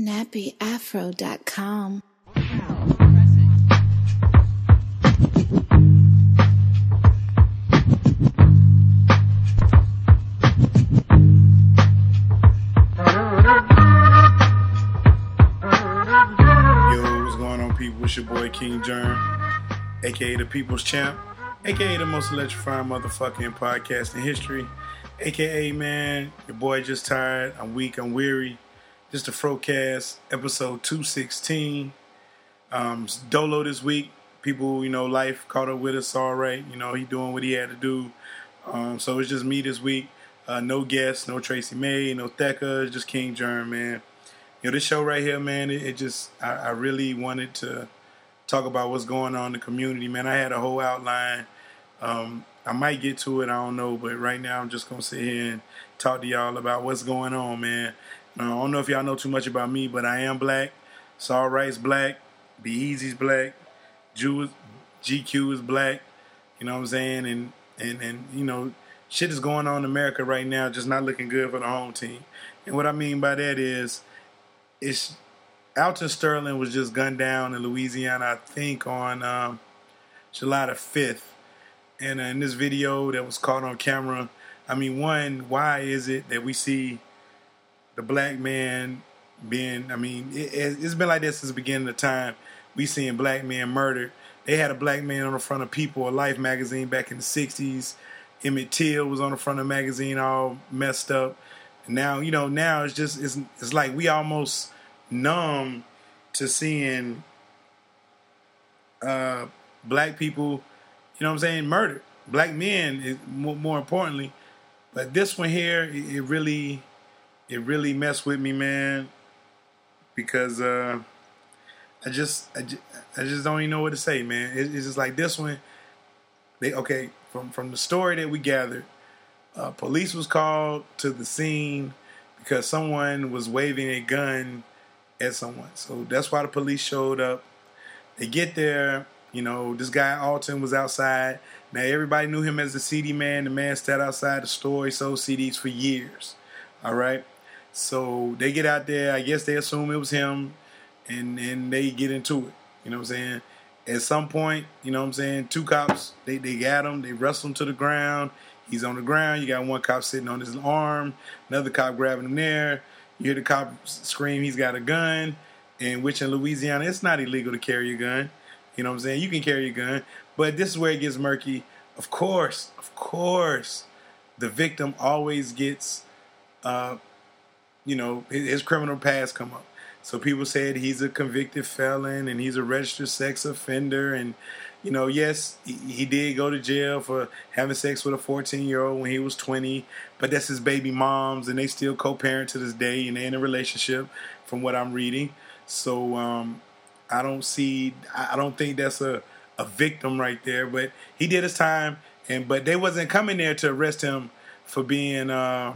nappyafro.com. It's your boy King Germ, aka the People's Champ, aka the most electrifying motherfucking podcast in history, aka man, your boy just tired, I'm weak, I'm weary. Just the Frocast, episode 216. Dolo this week. People, life caught up with us all right. He doing what he had to do. So it's just me this week. No guests, no Tracy May, no Thecka, it's just King Germ, man. This show right here, man, I really wanted to talk about what's going on in the community, man. I had a whole outline. I might get to it, I don't know, but right now I'm just going to sit here and talk to y'all about what's going on, man. I don't know if y'all know too much about me, but I am black. Saul Wright's black. Be Easy's black. GQ is black. You know what I'm saying? And shit is going on in America right now, just not looking good for the home team. And what I mean by that is, Alton Sterling was just gunned down in Louisiana, I think, on July the 5th. And in this video that was caught on camera, why is it that we see the black man being, it's been like this since the beginning of time. We seeing black men murdered. They had a black man on the front of People of Life magazine back in the 60s. Emmett Till was on the front of the magazine all messed up. And now, now it's like we almost numb to seeing black people, murdered. Black men, more importantly. But this one here, it really messed with me, man, because I just don't even know what to say, man. It's just like this one. From the story that we gathered, police was called to the scene because someone was waving a gun at someone. So that's why the police showed up. They get there, this guy Alton was outside. Now everybody knew him as the CD man. The man sat outside the store. He sold CDs for years. All right. So they get out there. I guess they assume it was him, and they get into it. You know what I'm saying? At some point, two cops, they got him. They wrestle him to the ground. He's on the ground. You got one cop sitting on his arm. Another cop grabbing him there. You hear the cop scream he's got a gun, and which in Louisiana, it's not illegal to carry a gun. You know what I'm saying? You can carry a gun. But this is where it gets murky. Of course, the victim always gets, his criminal past come up. So people said he's a convicted felon and he's a registered sex offender. And, yes, he did go to jail for having sex with a 14-year-old when he was 20. But that's his baby mom's, and they still co-parent to this day, and they're in a relationship from what I'm reading. So I don't think that's a victim right there. But he did his time, but they wasn't coming there to arrest him for being, a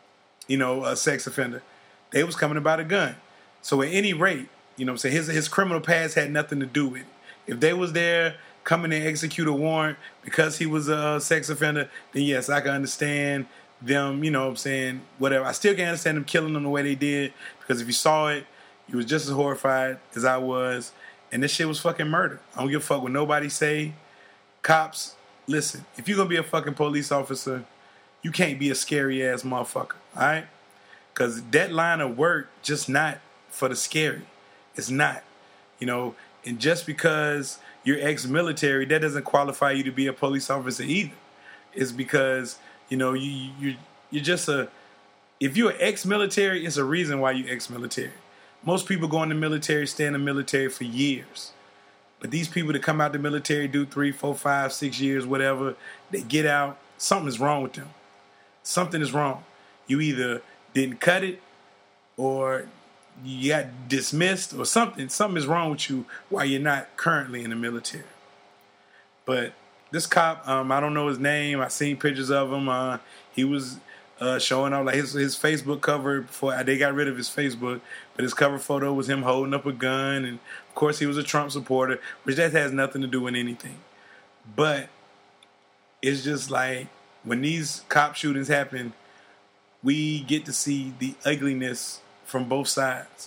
sex offender. They was coming about a gun. So at any rate, his criminal past had nothing to do with it. If they was there coming to execute a warrant because he was a sex offender, then yes, I can understand them, whatever. I still can't understand them killing them the way they did, because if you saw it, you was just as horrified as I was. And this shit was fucking murder. I don't give a fuck what nobody say. Cops, listen, if you're going to be a fucking police officer, you can't be a scary ass motherfucker, all right? Because that line of work just not for the scary. It's not, and just because you're ex-military, that doesn't qualify you to be a police officer either. It's because, you're just if you're ex-military, it's a reason why you're ex-military. Most people go in the military, stay in the military for years. But these people that come out the military, do 3, 4, 5, 6 years, whatever, they get out, something is wrong with them. Something is wrong. You either didn't cut it, or you got dismissed, or something. Something is wrong with you while you're not currently in the military. But this cop, I don't know his name. I seen pictures of him. He was showing off, like his Facebook cover before they got rid of his Facebook. But his cover photo was him holding up a gun, and of course he was a Trump supporter, which that has nothing to do with anything. But it's just like when these cop shootings happen, we get to see the ugliness from both sides.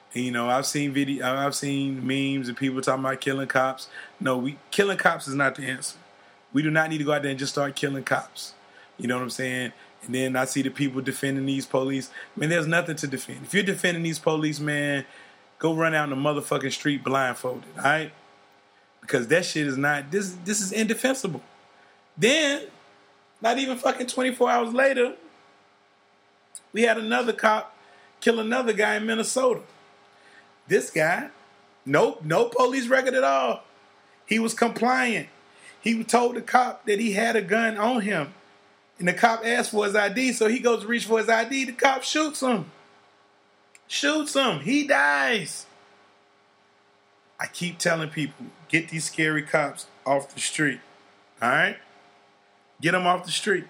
And, I've seen I've seen memes and people talking about killing cops. No, killing cops is not the answer. We do not need to go out there and just start killing cops. You know what I'm saying? And then I see the people defending these police. I mean, there's nothing to defend. If you're defending these police, man, go run out in the motherfucking street blindfolded, all right? Because that shit is not, this is indefensible. Then, not even fucking 24 hours later, we had another cop kill another guy in Minnesota. This guy, no police record at all. He was compliant. He told the cop that he had a gun on him. And the cop asked for his ID, so he goes to reach for his ID. The cop shoots him. He dies. I keep telling people, get these scary cops off the street. All right? Get them off the street.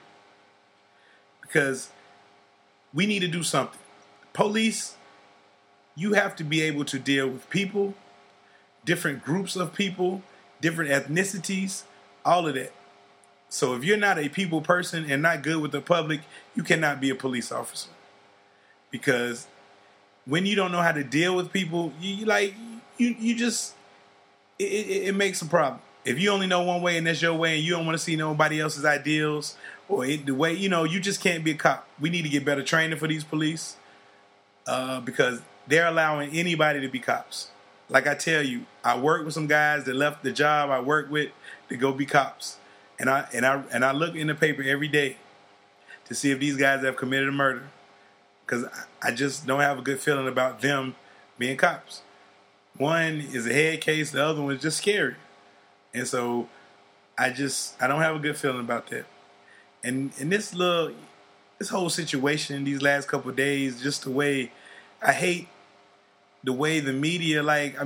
Because we need to do something. Police, you have to be able to deal with people, different groups of people, different ethnicities, all of that. So if you're not a people person and not good with the public, you cannot be a police officer. Because when you don't know how to deal with people, you just it makes a problem. If you only know one way and that's your way and you don't want to see nobody else's ideals or the way, you just can't be a cop. We need to get better training for these police because they're allowing anybody to be cops. Like I tell you, I work with some guys that left the job I work with to go be cops. And I look in the paper every day to see if these guys have committed a murder, because I just don't have a good feeling about them being cops. One is a head case, the other one is just scary, and so I don't have a good feeling about that. And this whole situation these last couple of days, just the way I hate the way the media,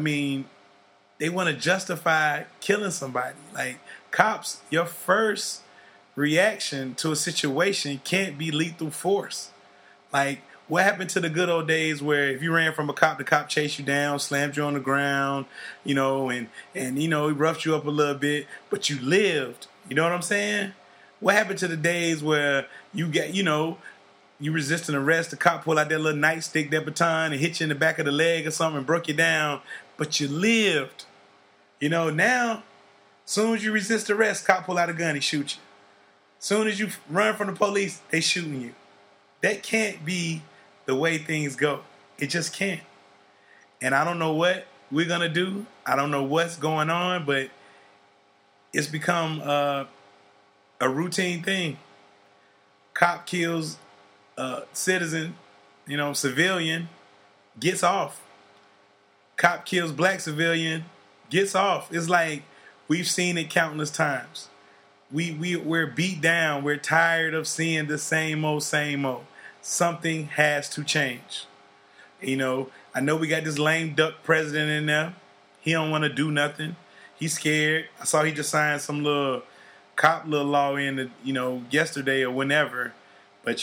they want to justify killing somebody. Like, cops, your first reaction to a situation can't be lethal force. Like, what happened to the good old days where if you ran from a cop, the cop chased you down, slammed you on the ground, and he roughed you up a little bit, but you lived. You know what I'm saying? What happened to the days where you get, you resist an arrest, the cop pulled out that little nightstick, that baton, and hit you in the back of the leg or something and broke you down, but you lived. Now, soon as you resist arrest, cop pull out a gun, he shoot you. Soon as you run from the police, they shooting you. That can't be the way things go. It just can't. And I don't know what we're going to do. I don't know what's going on, but it's become a routine thing. Cop kills citizen, civilian, gets off. Cop kills black civilian, gets off. It's like we've seen it countless times. We're beat down. We're tired of seeing the same old. Something has to change. I know we got this lame duck president in there. He don't want to do nothing. He's scared. I saw he just signed some little cop law in, yesterday or whenever. But,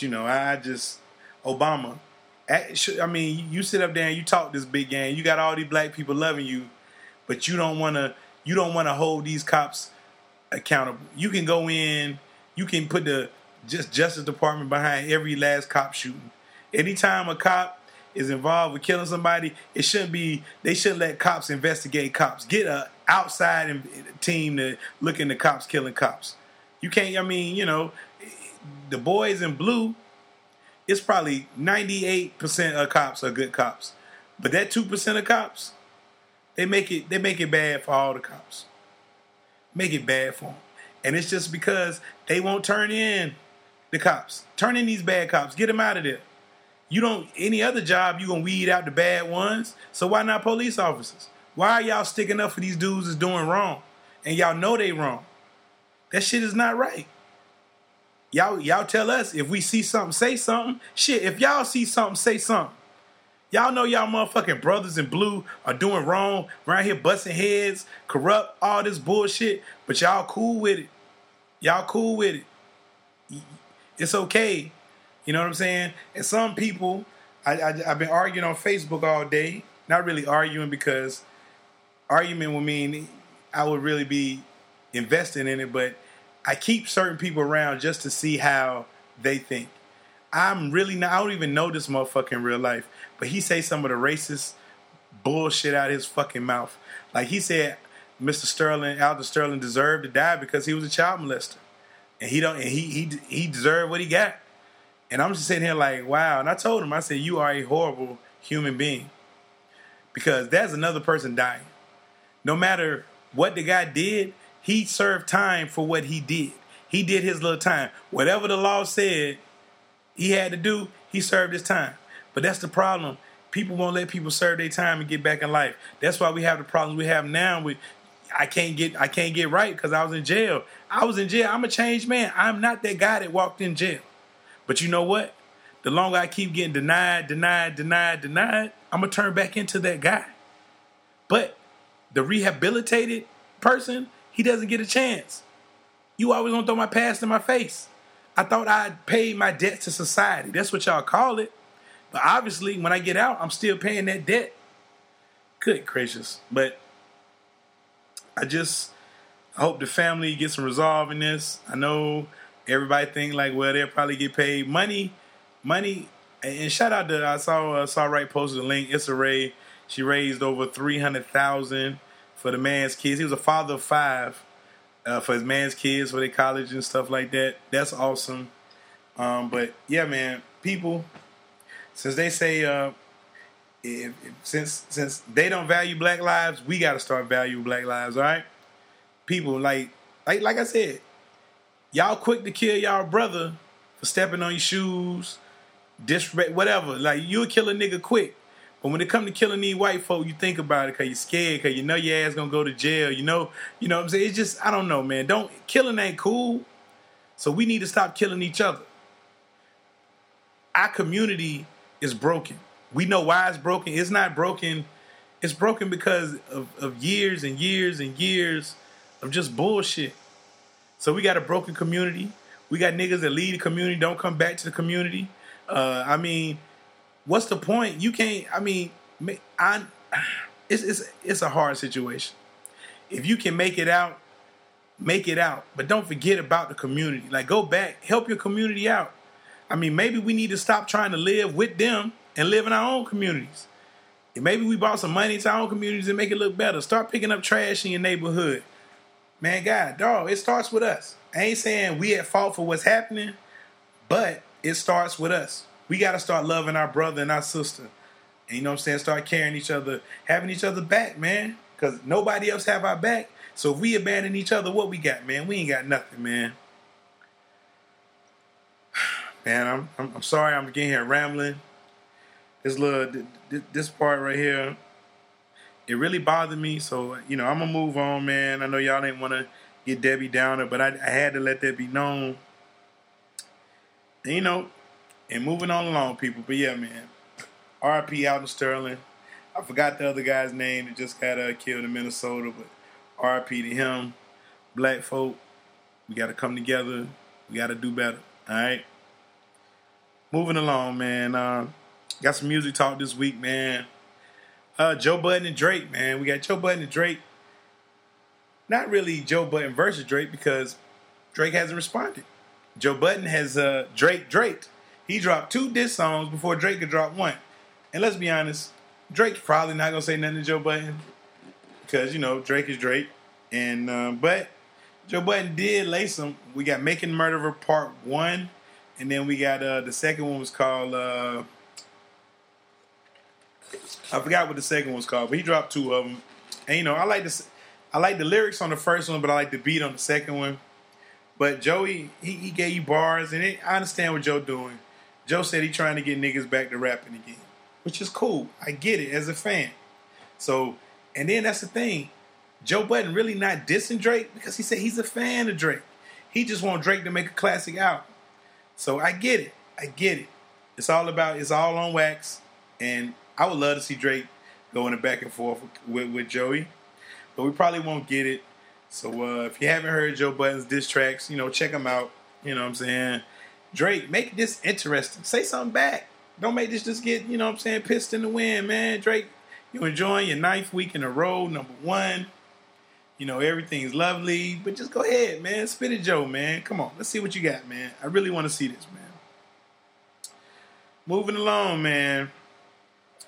Obama. You sit up there and you talk this big game. You got all these black people loving you, but you don't want to hold these cops accountable. You can go in, you can put the Justice Department behind every last cop shooting. Anytime a cop is involved with killing somebody, they shouldn't let cops investigate cops. Get a outside team to look into cops killing cops. You can't, the boys in blue, it's probably 98% of cops are good cops. But that 2% of cops, they make it bad for all the cops. Make it bad for them. And it's just because they won't turn in the cops. Turn in these bad cops. Get them out of there. Any other job, you're going to weed out the bad ones. So why not police officers? Why are y'all sticking up for these dudes that's doing wrong? And y'all know they wrong. That shit is not right. Y'all tell us if we see something, say something. Shit, if y'all see something, say something. Y'all know y'all motherfucking brothers in blue are doing wrong, around here busting heads, corrupt, all this bullshit, but y'all cool with it. Y'all cool with it. It's okay. You know what I'm saying? And some people, I've been arguing on Facebook all day. Not really arguing, because argument would mean I would really be investing in it, but I keep certain people around just to see how they think. I don't even know this motherfucker in real life, but he say some of the racist bullshit out of his fucking mouth. Like he said, Alton Sterling deserved to die because he was a child molester, and he deserved what he got. And I'm just sitting here like, wow. And I told him, I said, you are a horrible human being, because there's another person dying. No matter what the guy did, he served time for what he did. He did his little time. Whatever the law said he had to do, he served his time. But that's the problem. People won't let people serve their time and get back in life. That's why we have the problems we have now with I can't get right because I was in jail. I was in jail. I'm a changed man. I'm not that guy that walked in jail. But you know what? The longer I keep getting denied, I'm going to turn back into that guy. But the rehabilitated person, he doesn't get a chance. You always gonna throw my past in my face. I thought I paid my debt to society. That's what y'all call it. But obviously, when I get out, I'm still paying that debt. Good gracious. But I hope the family gets some resolve in this. I know everybody think like, well, they'll probably get paid money. And shout out to, I saw Wright posted a link. Issa Rae, she raised over $300,000 for the man's kids. He was a father of 5. For his man's kids, for their college and stuff like that. That's awesome. But yeah, man, people, since they say since they don't value black lives, we got to start valuing black lives. All right, people, like I said, y'all quick to kill y'all brother for stepping on your shoes, disrespect, whatever. Like, you'll kill a nigga quick. But when it come to killing these white folk, you think about it because you're scared, because you know your ass gonna go to jail. You know what I'm saying? It's just, I don't know, man. Killing ain't cool. So we need to stop killing each other. Our community is broken. We know why it's broken. It's not broken. It's broken because of years and years and years of just bullshit. So we got a broken community. We got niggas that leave the community, don't come back to the community. What's the point? You can't. It's a hard situation. If you can make it out, make it out. But don't forget about the community. Like, go back, help your community out. Maybe we need to stop trying to live with them and live in our own communities. And maybe we brought some money to our own communities and make it look better. Start picking up trash in your neighborhood. Man, God, dog, it starts with us. I ain't saying we at fault for what's happening, but it starts with us. We got to start loving our brother and our sister. And you know what I'm saying? Start carrying each other, having each other back, man. Because nobody else have our back. So if we abandon each other, what we got, man? We ain't got nothing, man. Man, I'm sorry I'm getting here rambling. This part right here, it really bothered me. So, I'm going to move on, man. I know y'all didn't want to get Debbie Downer, but I had to let that be known. And, and moving on along, people. But yeah, man. R.I.P. Alton Sterling. I forgot the other guy's name that just got killed in Minnesota, but R.I.P. to him. Black folk, we got to come together. We got to do better. All right? Moving along, man. Got some music talk this week, man. Joe Budden and Drake, man. We got Joe Budden and Drake. Not really Joe Budden versus Drake because Drake hasn't responded. Joe Budden has Drake. He dropped 2 diss songs before Drake could drop 1. And let's be honest, Drake's probably not going to say nothing to Joe Budden because, Drake is Drake. And but Joe Budden did lay some. We got Making Murderer Part 1. And then we got the second one was called, I forgot what the second one was called, but he dropped 2 of them. And, I like the lyrics on the first one, but I like the beat on the second one. But Joey, he gave you bars, and I understand what Joe doing. Joe said he trying to get niggas back to rapping again, which is cool. I get it as a fan. So, and then that's the thing. Joe Budden really not dissing Drake because he said he's a fan of Drake. He just want Drake to make a classic album. So I get it. It's all on wax. And I would love to see Drake going back and forth with Joey. But we probably won't get it. So if you haven't heard Joe Budden's diss tracks, check them out. You know what I'm saying? Drake, make this interesting. Say something back. Don't make this just get, pissed in the wind, man. Drake, you enjoying your 9th week in a row, number 1. Everything's lovely. But just go ahead, man. Spit it, Joe, man. Come on. Let's see what you got, man. I really want to see this, man. Moving along, man.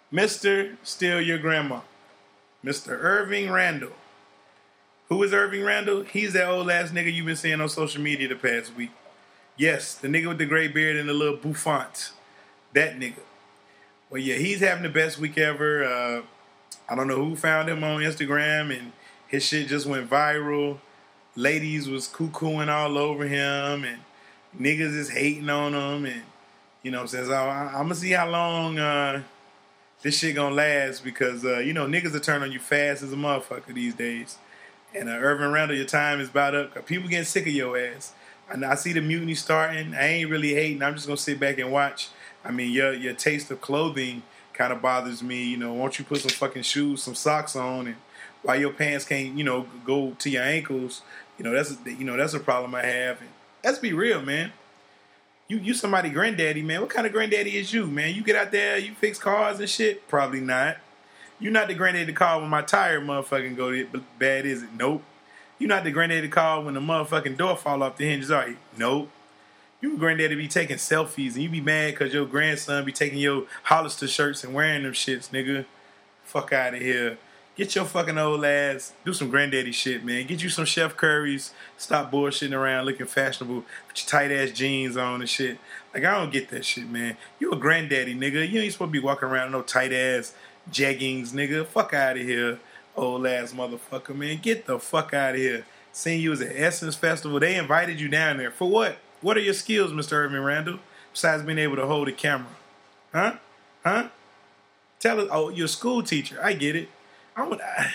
Mr. Steal Your Grandma. Mr. Irving Randall. Who is Irving Randall? He's that old ass nigga you've been seeing on social media the past week. Yes, the nigga with the gray beard and the little bouffant. That nigga. Well, yeah, he's having the best week ever. I don't know who found him on Instagram, and his shit just went viral. Ladies was cuckooing all over him, and niggas is hating on him, and you know what I'm saying? So I'm going to see how long this shit going to last because, you know, niggas will turn on you fast as a motherfucker these days. And Irvin Randall, your time is about up. People getting sick of your ass. And I see the mutiny starting. I ain't really hating. I'm just going to sit back and watch. I mean, your taste of clothing kind of bothers me. You know, won't you put some fucking shoes, some socks on, and while your pants can't, you know, go to your ankles, that's a problem I have. And let's be real, man. You somebody granddaddy, man. What kind of granddaddy is you, man? You get out there, you fix cars and shit? Probably not. You not the granddaddy to call when my tire motherfucking go bad, is it? Nope. You not the granddaddy to call when the motherfucking door fall off the hinges, are you? Nope. You a granddaddy be taking selfies and you be mad because your grandson be taking your Hollister shirts and wearing them shits, nigga. Fuck out of here. Get your fucking old ass, do some granddaddy shit, man. Get you some Chef Curry's. Stop bullshitting around looking fashionable with your tight ass jeans on and shit. Like, I don't get that shit, man. You a granddaddy, nigga. You ain't supposed to be walking around in no tight ass jeggings, nigga. Fuck out of here, old ass motherfucker, man. Get the fuck out of here. Seeing you was at Essence Festival. They invited you down there. For what? What are your skills, Mr. Irving Randall, besides being able to hold a camera? Huh? Tell us, oh, you're a school teacher. I get it. I'm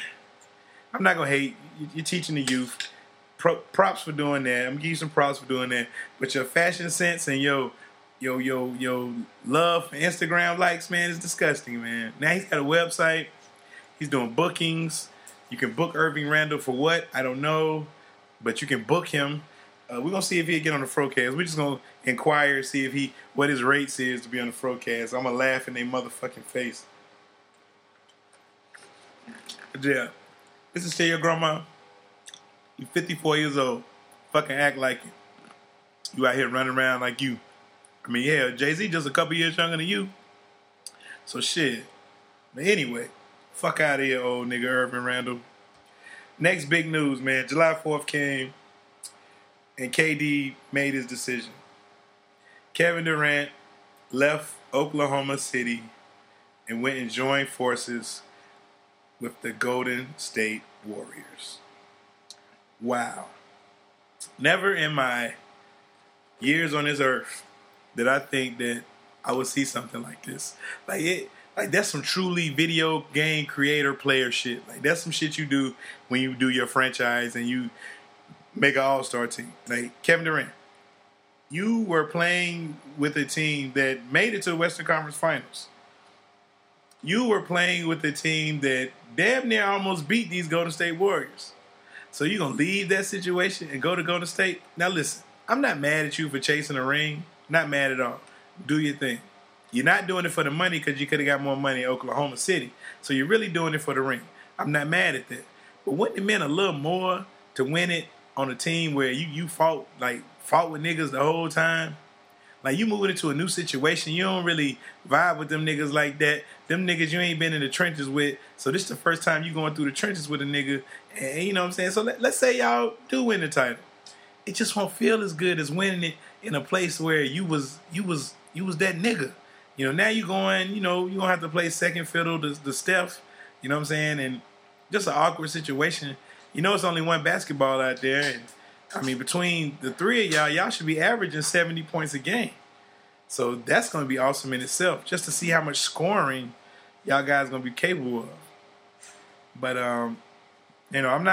not going to hate. You're teaching the youth. Props for doing that. I'm going to give you some props for doing that. But your fashion sense and your love for Instagram likes, man, is disgusting, man. Now he's got a website. He's doing bookings. You can book Irving Randall for what? I don't know. But you can book him. We're going to see if he'll get on the Frocast. We're just going to inquire, see if what his rates is to be on the Frocast. I'm going to laugh in their motherfucking face. Yeah. This is Tell Your Grandma. You 54 years old. Fucking act like it. You out here running around like you. I mean, yeah, Jay-Z just a couple years younger than you. So shit. But anyway, fuck out of here, old nigga Irvin Randall. Next big news, man. July 4th came and KD made his decision. Kevin Durant left Oklahoma City and went and joined forces with the Golden State Warriors. Wow. Never in my years on this earth did I think that I would see something like this. Like that's some truly video game creator player shit. Like that's some shit you do when you do your franchise and you make an all-star team. Like Kevin Durant, you were playing with a team that made it to the Western Conference Finals. You were playing with a team that damn near almost beat these Golden State Warriors. So you're going to leave that situation and go to Golden State? Now listen, I'm not mad at you for chasing a ring. Not mad at all. Do your thing. You're not doing it for the money because you could have got more money in Oklahoma City. So you're really doing it for the ring. I'm not mad at that. But wouldn't it mean a little more to win it on a team where you fought with niggas the whole time? Like, you moving into a new situation, you don't really vibe with them niggas like that. Them niggas you ain't been in the trenches with. So this is the first time you going through the trenches with a nigga. And you know what I'm saying? So let's say y'all do win the title. It just won't feel as good as winning it in a place where you was that nigga. You know, now you going, you know, you're going to have to play second fiddle to Steph. You know what I'm saying? And just an awkward situation. You know, it's only one basketball out there. And I mean, between the three of y'all should be averaging 70 points a game. So that's going to be awesome in itself, just to see how much scoring y'all guys going to be capable of. But, you know, I'm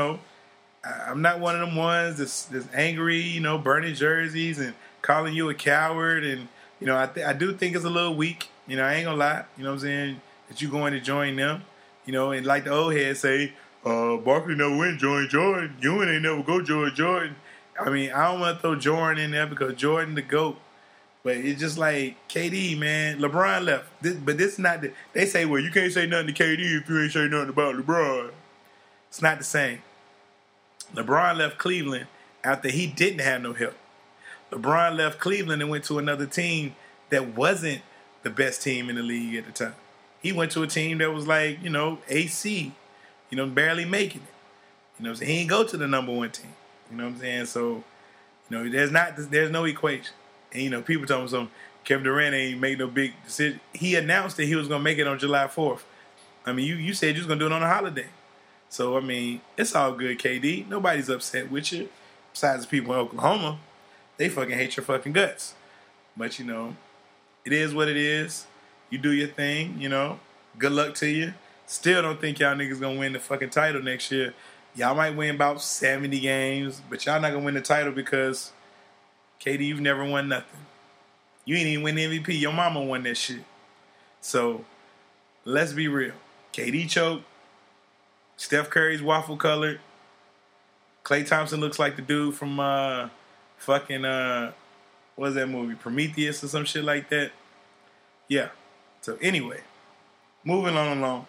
not one of them ones that's angry, you know, burning jerseys and calling you a coward. And, you know, I do think it's a little weak. You know, I ain't going to lie. You know what I'm saying? That you going to join them. You know, and like the old heads say, Barkley never went join Jordan. Ewing ain't never go join Jordan. I mean, I don't want to throw Jordan in there because Jordan the GOAT. But it's just like KD, man. LeBron left. But this is not the... They say, well, you can't say nothing to KD if you ain't say nothing about LeBron. It's not the same. LeBron left Cleveland after he didn't have no help. LeBron left Cleveland and went to another team that wasn't the best team in the league at the time. He went to a team that was like, AC, barely making it. You know what I'm saying? He didn't go to the number one team. You know what I'm saying? So, there's no equation. And, people tell him something. Kevin Durant ain't made no big decision. He announced that he was going to make it on July 4th. I mean, you said you was going to do it on a holiday. So, I mean, it's all good, KD. Nobody's upset with you. Besides the people in Oklahoma. They fucking hate your fucking guts. But, it is what it is. You do your thing, Good luck to you. Still don't think y'all niggas going to win the fucking title next year. Y'all might win about 70 games, but y'all not going to win the title because, KD, you've never won nothing. You ain't even win the MVP. Your mama won that shit. So, let's be real. KD choked. Steph Curry's waffle colored. Klay Thompson looks like the dude from what was that movie? Prometheus or some shit like that. Yeah. So, anyway, moving on along.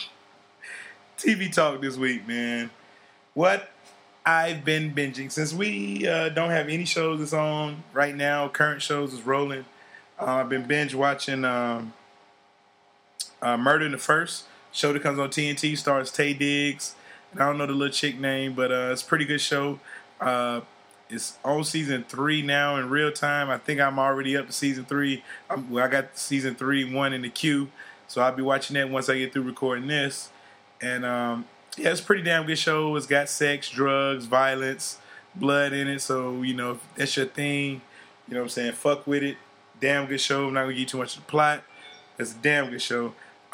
TV talk this week, man. What I've been binging. Since we don't have any shows that's on right now, current shows is rolling. I've been binge watching Murder in the First. Show that comes on TNT, stars Taye Diggs. And I don't know the little chick name, but it's a pretty good show. It's on season 3 now in real time. I think I'm already up to season 3. I got season 1 in the queue. So I'll be watching that once I get through recording this. And it's a pretty damn good show. It's got sex, drugs, violence, blood in it. So, if that's your thing, you know what I'm saying, fuck with it. Damn good show. I'm not going to give you too much of the plot. It's a damn good show.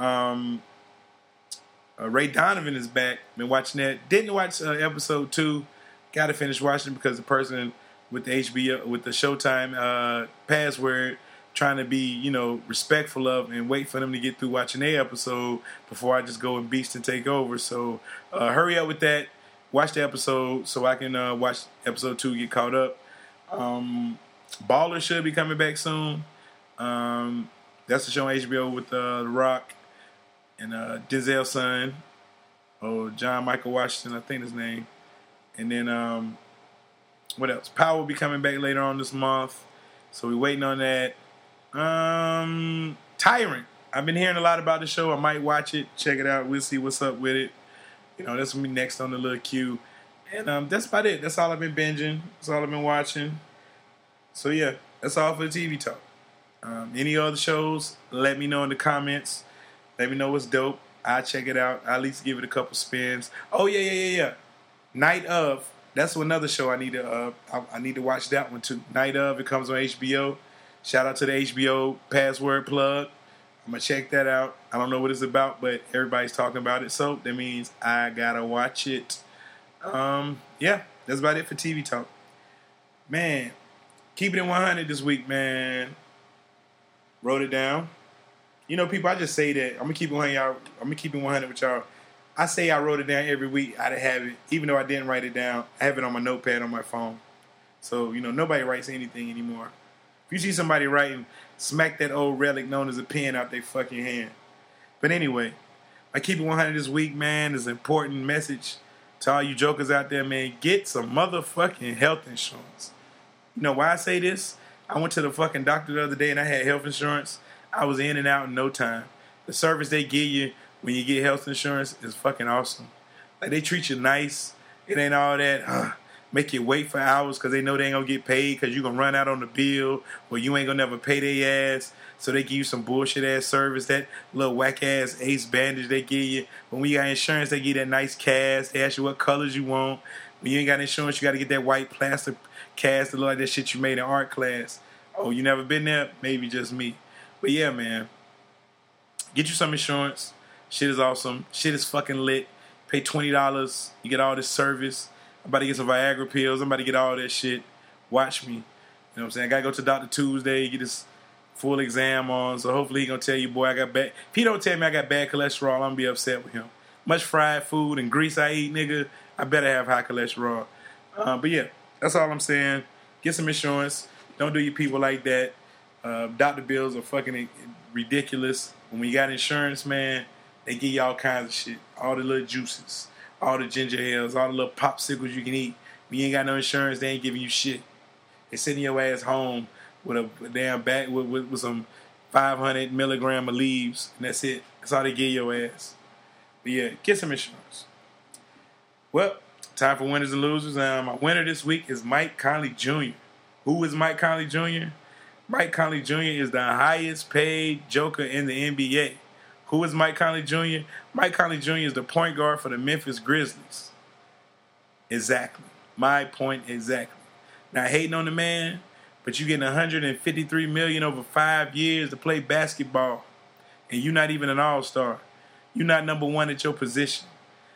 Ray Donovan is back. Been watching that. Didn't watch episode 2. Got to finish watching because the person with the HBO, with the Showtime password, trying to be, respectful of and wait for them to get through watching their episode before I just go and beast and take over. So hurry up with that. Watch the episode so I can watch episode 2, get caught up. Baller should be coming back soon. That's the show on HBO with The Rock and Denzel's son. John Michael Washington, I think his name. And then, what else? Power will be coming back later on this month. So we're waiting on that. Tyrant. I've been hearing a lot about the show. I might watch it, check it out. We'll see what's up with it. That's going to be next on the little queue. And that's about it. That's all I've been binging. That's all I've been watching. So, yeah, that's all for the TV talk. Any other shows, let me know in the comments. Let me know what's dope. I'll check it out. I'll at least give it a couple spins. Oh, yeah. Night Of. That's another show I need to watch that one, too. Night Of. It comes on HBO. Shout out to the HBO password plug. I'm going to check that out. I don't know what it's about, but everybody's talking about it. So that means I got to watch it. Yeah, that's about it for TV talk. Man, keeping it 100 this week, man. Wrote it down. People, I just say that. I'm going to keep it 100, y'all. I'm going to keep it 100 with y'all. I say I wrote it down every week. I have it. Even though I didn't write it down, I have it on my notepad on my phone. So, nobody writes anything anymore. If you see somebody writing, smack that old relic known as a pen out their fucking hand. But anyway, I keep it 100 this week, man. It's an important message to all you jokers out there, man. Get some motherfucking health insurance. You know why I say this? I went to the fucking doctor the other day and I had health insurance. I was in and out in no time. The service they give you when you get health insurance is fucking awesome. Like, they treat you nice. It ain't all that, make you wait for hours because they know they ain't going to get paid because you're going to run out on the bill or you ain't going to never pay their ass. So they give you some bullshit-ass service, that little whack-ass ace bandage they give you. But when you got insurance, they give you that nice cast. They ask you what colors you want. When you ain't got insurance, you got to get that white plastic cast that look like that shit you made in art class. Oh, you never been there? Maybe just me. But yeah, man. Get you some insurance. Shit is awesome. Shit is fucking lit. Pay $20. You get all this service. I'm about to get some Viagra pills. I'm about to get all that shit. Watch me. You know what I'm saying? I got to go to Dr. Tuesday, get this full exam on. So hopefully he going to tell you, boy, I got bad. If he don't tell me I got bad cholesterol, I'm going to be upset with him. Much fried food and grease I eat, nigga, I better have high cholesterol. But yeah, that's all I'm saying. Get some insurance. Don't do your people like that. Doctor bills are fucking ridiculous. When you got insurance, man, they give you all kinds of shit. All the little juices, all the ginger ales, all the little popsicles you can eat. When you ain't got no insurance, they ain't giving you shit. They sending your ass home with a damn bag with some 500 milligram of leaves, and that's it. That's all they give your ass. But yeah, get some insurance. Well, time for winners and losers. My winner this week is Mike Conley Jr. Who is Mike Conley Jr.? Mike Conley Jr. is the highest paid joker in the NBA. Who is Mike Conley Jr.? Mike Conley Jr. is the point guard for the Memphis Grizzlies. Exactly. My point exactly. Now, hating on the man, but you getting $153 million over 5 years to play basketball, and you're not even an all-star. You're not number one at your position.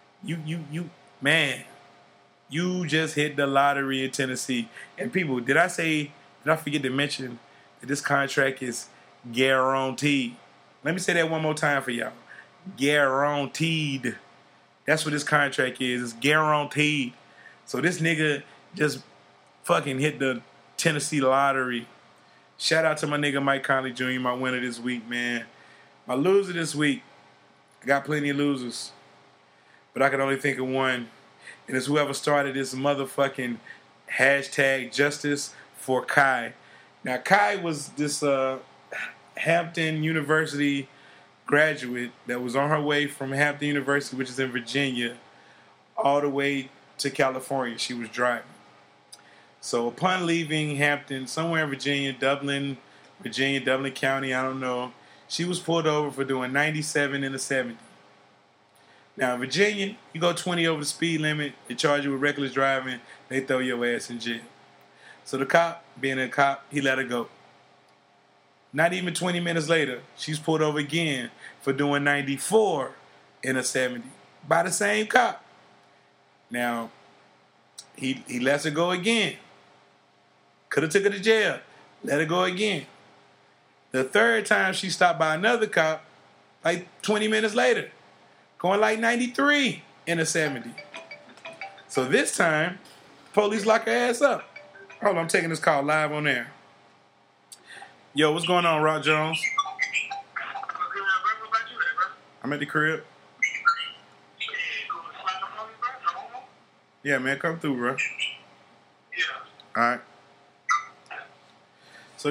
Man, you just hit the lottery in Tennessee. And people, did I forget to mention that this contract is guaranteed? Let me say that one more time for y'all. Guaranteed. That's what this contract is. It's guaranteed. So this nigga just fucking hit the Tennessee lottery. Shout out to my nigga Mike Conley Jr., my winner this week, man. My loser this week, I got plenty of losers, but I can only think of one. And it's whoever started this motherfucking hashtag justice for Kai. Now, Kai was this Hampton University graduate that was on her way from Hampton University, which is in Virginia, all the way to California. She was driving. So upon leaving Hampton, somewhere in Virginia, Dublin County, I don't know, she was pulled over for doing 97 in a 70. Now, in Virginia, you go 20 over the speed limit, they charge you with reckless driving, they throw your ass in jail. So the cop, being a cop, he let her go. Not even 20 minutes later, she's pulled over again for doing 94 in a 70 by the same cop. Now, he lets her go again. Could have took her to jail. Let her go again. The third time she stopped by another cop, like 20 minutes later, going like 93 in a 70. So this time, police lock her ass up. Hold on, I'm taking this call live on air. Yo, what's going on, Rock Jones? I'm at the crib. Yeah, man, come through, bro. Yeah. All right. So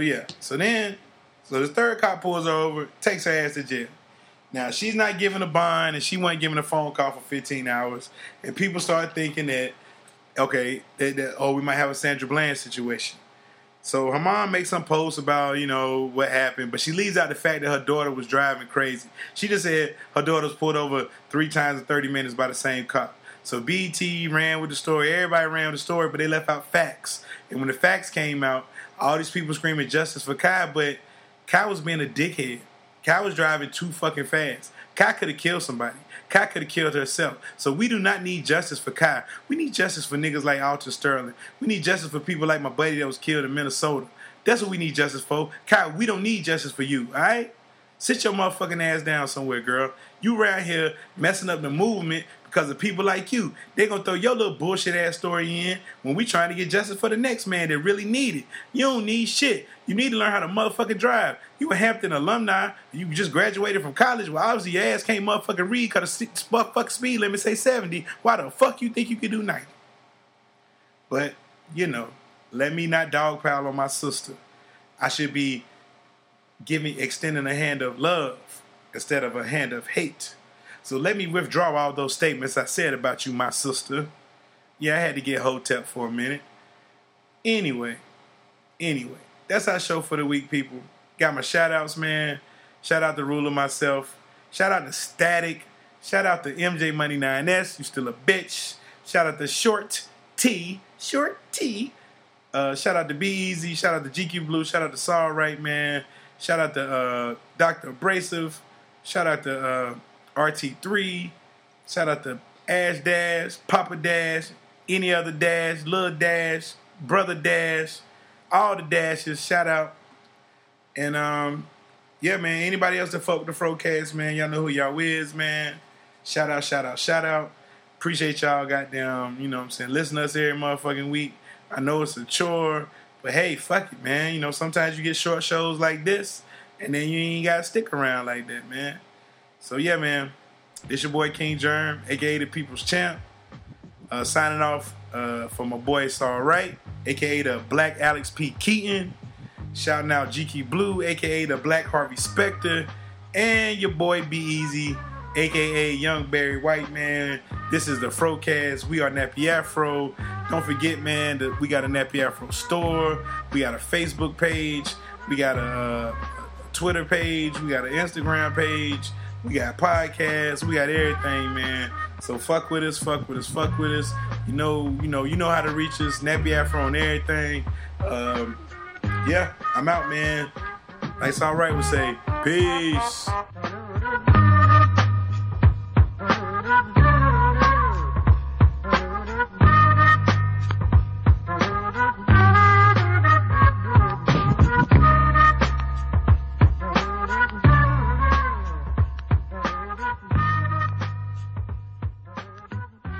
the third cop pulls her over, takes her ass to jail. Now, she's not giving a bond, and she wasn't giving a phone call for 15 hours. And people start thinking that, okay, we might have a Sandra Bland situation. So her mom makes some posts about, what happened, but she leaves out the fact that her daughter was driving crazy. She just said her daughter was pulled over 3 times in 30 minutes by the same cop. So BT ran with the story. Everybody ran with the story, but they left out facts. And when the facts came out, all these people screaming justice for Kai, but Kai was being a dickhead. Kai was driving too fucking fast. Kai could have killed somebody. Kai could have killed herself. So we do not need justice for Kai. We need justice for niggas like Alton Sterling. We need justice for people like my buddy that was killed in Minnesota. That's what we need justice for. Kai, we don't need justice for you, all right? Sit your motherfucking ass down somewhere, girl. You around here messing up the movement because of people like you. They're going to throw your little bullshit ass story in when we trying to get justice for the next man that really need it. You don't need shit. You need to learn how to motherfucking drive. You a Hampton alumni. You just graduated from college. Well, obviously your ass can't motherfucking read because the fucking speed limit say 70. Why the fuck you think you can do 90? But, let me not dogpile on my sister. I should be extending a hand of love instead of a hand of hate. So let me withdraw all those statements I said about you, my sister. Yeah, I had to get Hotep for a minute. Anyway, that's our show for the week, people. Got my shout-outs, man. Shout out to Ruler myself. Shout out to Static. Shout out to MJ Money 9S. You still a bitch. Shout out to Short T. Shout out to Be Easy. Shout out to GQ Blue. Shout out to Saul Right, man. Shout out to Dr. Abrasive. Shout out to RT3. Shout out to Ash Dash, Papa Dash, any other Dash, Lil Dash, Brother Dash, all the Dashes. Shout out. And, yeah, man, anybody else that fuck with the Frocast, man, y'all know who y'all is, man. Shout out. Appreciate y'all, goddamn, listen to us every motherfucking week. I know it's a chore, but hey, fuck it, man. Sometimes you get short shows like this, and then you ain't got to stick around like that, man. So, yeah, man, this your boy King Germ, a.k.a. the People's Champ, signing off for my boy Saul Wright, a.k.a. the Black Alex P. Keaton, shouting out GQ Blue, a.k.a. the Black Harvey Specter, and your boy Be Easy, aka Young Barry White, man. This is the Frocast. We are Nappy Afro. Don't forget, man, that we got a Nappy Afro store. We got a Facebook page. We got a Twitter page. We got an Instagram page. We got podcasts. We got everything, man. So fuck with us. You know how to reach us. Nappy Afro on everything. Yeah, I'm out, man. Like Songwright would say, peace.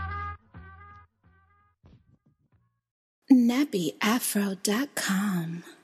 NappyAfro.com